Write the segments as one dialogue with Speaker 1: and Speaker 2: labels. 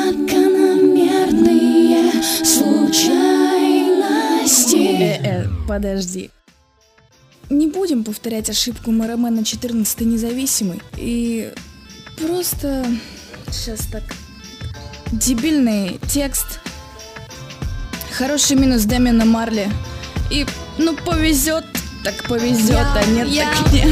Speaker 1: закономерные случайности.
Speaker 2: Подожди. Не будем повторять ошибку Мэромена 14 независимый. И просто... Сейчас так... Дебильный текст. Хороший минус Дэмиана Марли. И, ну, повезет, так повезет, а нет, так нет.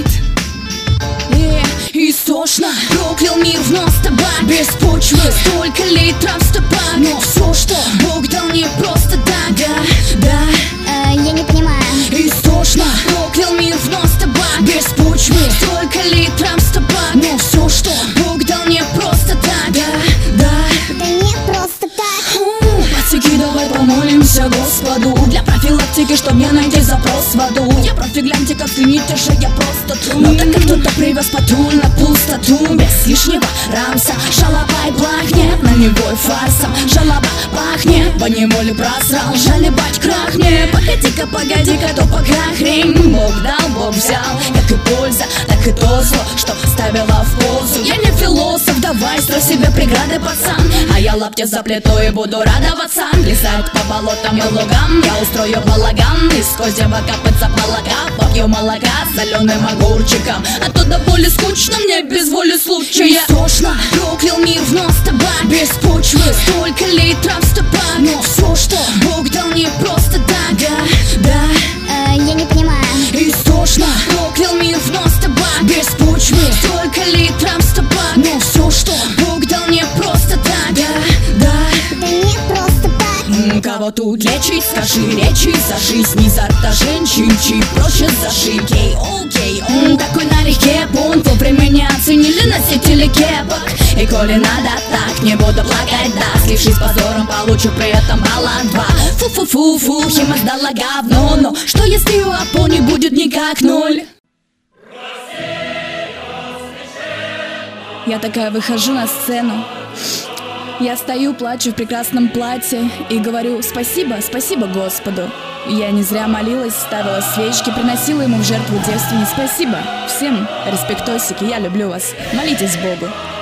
Speaker 1: Истошно проклял мир вновь с тобой. Без почвы столько литров в стопах. Но все, что Бог дал, не просто так. Да.
Speaker 3: Я не понимаю.
Speaker 1: Истошно проклял мир вновь с тобой. Без почвы столько литров в стопах. Но все, что Бог дал, не просто так. Да
Speaker 3: не просто так.
Speaker 1: Пацики, давай помолимся Господу для профилактики, чтоб не найти запрос в аду. Я профигляньте, как ты не тише, я просто тру. Но так как кто-то привез патруль на пустоту. Без лишнего рамса шалопай плахнет на него и фарсом. Шалоба пахнет, по неволе просрал. Жалебать крахнет. Погоди-ка, то пока хрень. Бог дал, Бог взял. Как и польза, так и то зло, что ставила в позу. Я не философ, давай строй себе преграды, пацан. А я лапти заплету и буду радоваться. Лизать по болотам и лугам я устрою балаган. Из козьего копытца молока попью молока с соленым огурчиком. А то до боли скучно мне без воли случая. Истошно проклял мир вновь с тобой. Без почвы столько литров в стопах. Но все, что Бог дал, не просто так. Да.
Speaker 3: Я не понимаю.
Speaker 1: Истошно проклял мир вновь с тобой. Без почвы столько литров в стопах. Но все, что Бог дал, не просто так. Да
Speaker 3: не просто так.
Speaker 1: Кого тут лечить, скажи речи за жизнь изо рта женщин, чьи проще зашить. Окей, он такой налегке, пункт вовремя не оценили носители кепок. И коли надо так, не буду плакать, да. Слившись с позором, получу при этом балла 2. Фу-фу-фу-фу, хима сдала говно. Но что если у Апони будет не как 0?
Speaker 2: Я такая выхожу на сцену. Я стою, плачу в прекрасном платье и говорю: спасибо, спасибо Господу. Я не зря молилась, ставила свечки, приносила ему в жертву девственниц. Спасибо. Всем респектосики, я люблю вас. Молитесь Богу.